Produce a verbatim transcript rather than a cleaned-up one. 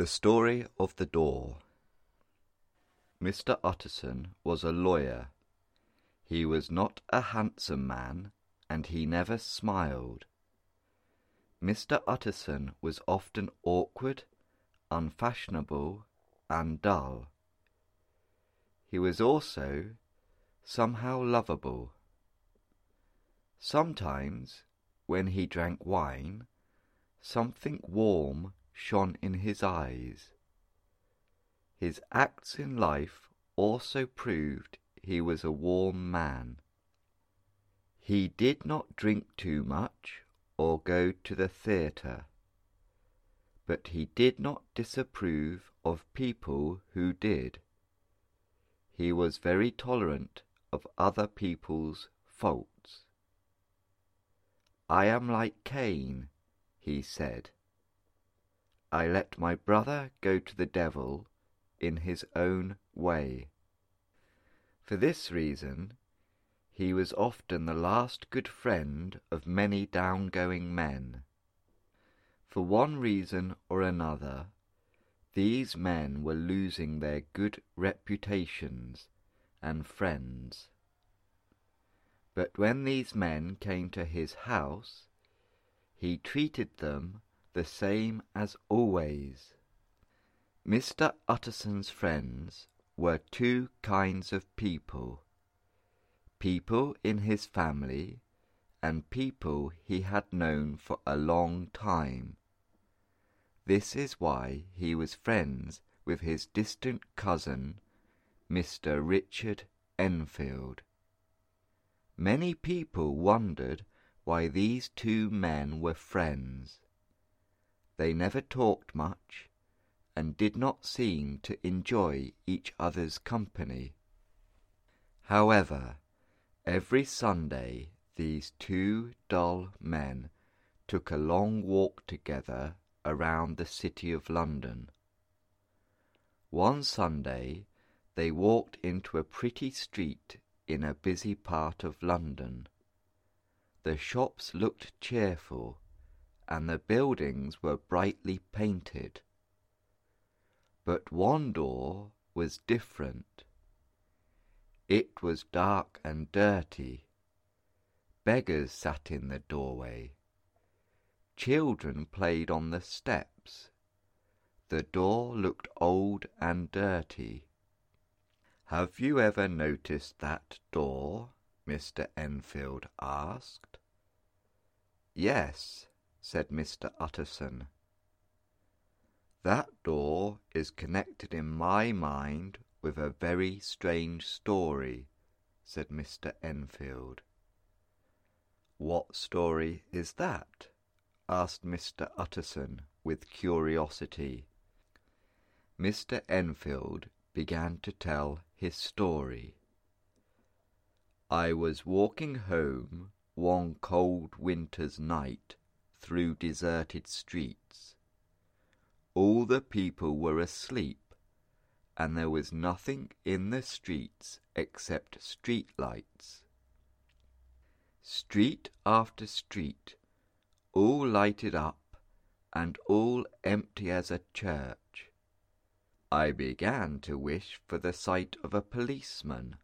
The Story of the Door. Mister Utterson was a lawyer. He was not a handsome man, and he never smiled. Mister Utterson was often awkward, unfashionable, and dull. He was also somehow lovable. Sometimes, when he drank wine, something warm shone in his eyes. His acts in life also proved he was a warm man. He did not drink too much or go to the theatre, but he did not disapprove of people who did. He was very tolerant of other people's faults. "I am like Cain," he said. "I let my brother go to the devil in his own way." For this reason, he was often the last good friend of many down-going men. For one reason or another, these men were losing their good reputations and friends. But when these men came to his house, he treated them the same as always. Mister Utterson's friends were two kinds of people: people in his family and people he had known for a long time. This is why he was friends with his distant cousin, Mister Richard Enfield. Many people wondered why these two men were friends. They never talked much, and did not seem to enjoy each other's company. However, every Sunday these two dull men took a long walk together around the city of London. One Sunday they walked into a pretty street in a busy part of London. The shops looked cheerful, and the buildings were brightly painted. But one door was different. It was dark and dirty. Beggars sat in the doorway. Children played on the steps. The door looked old and dirty. "Have you ever noticed that door?" Mister Enfield asked. "Yes," said Mister Utterson. "That door is connected in my mind with a very strange story," said Mister Enfield. "What story is that?" asked Mister Utterson with curiosity. Mister Enfield began to tell his story. "I was walking home one cold winter's night through deserted streets. All the people were asleep, and there was nothing in the streets except street lights. Street after street, all lighted up, and all empty as a church. I began to wish for the sight of a policeman.